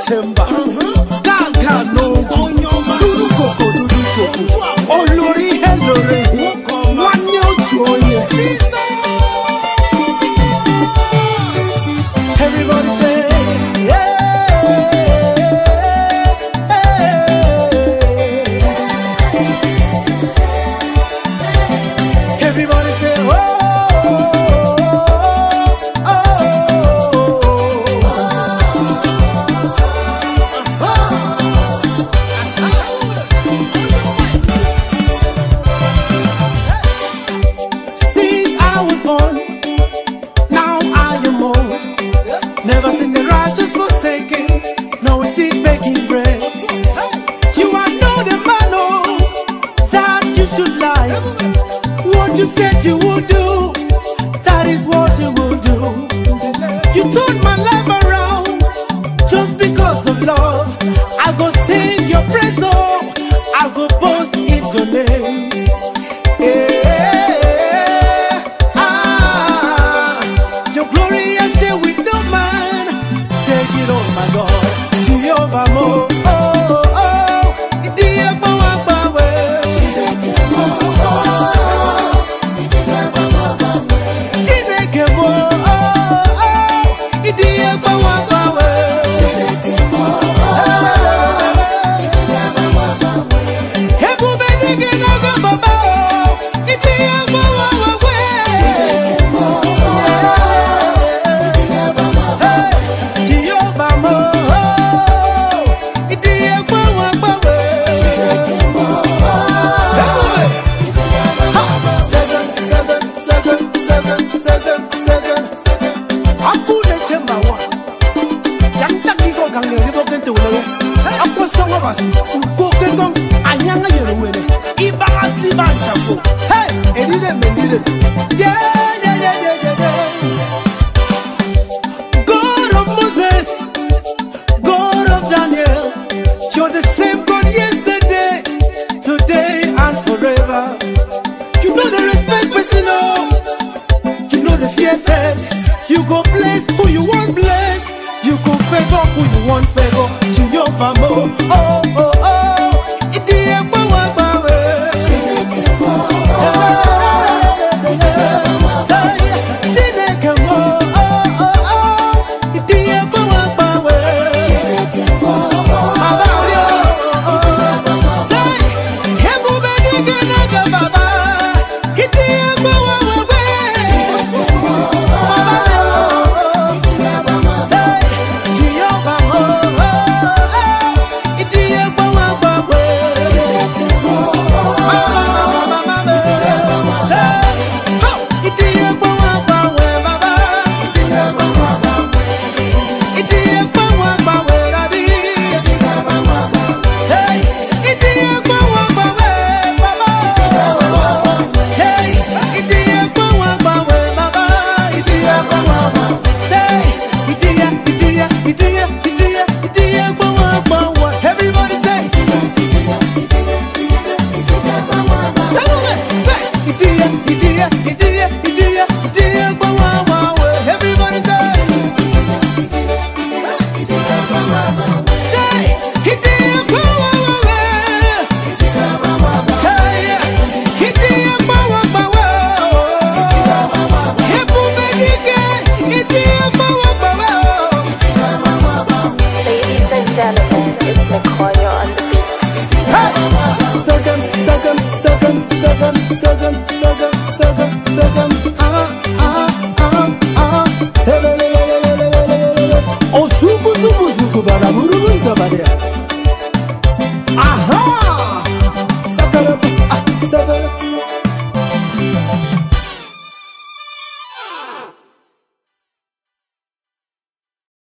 Chemba, Gaga no, Dudu Coco, Olori Helore, one yo joy. Everybody say, everybody say, oh. Never seen the righteous forsaken, no seed baking bread. You are not the man, oh, that you should lie. What you said you would do, that is what you will do. You turned my life around, just because of love. I go sing your praise, oh, I go boast in your name. Your glory I share with no man. Take it on, my God. Jehovah Mo, oh, oh, Idia Bawa Bawe. Chineke Mo, oh, oh, Idia Bawa Bawe. Hebu Benige Naga Baba, Idia Bawa Bawe. God of Moses, God of Daniel, you're the same God yesterday, today and forever. You know the respect person, oh, you know the fear first. You go bless who you want bless, you go favor who you want favor. Jehovah Mo, oh, oh, oh, Idia Bawa Bawe. Ladies and gentlemen, it's McCoy.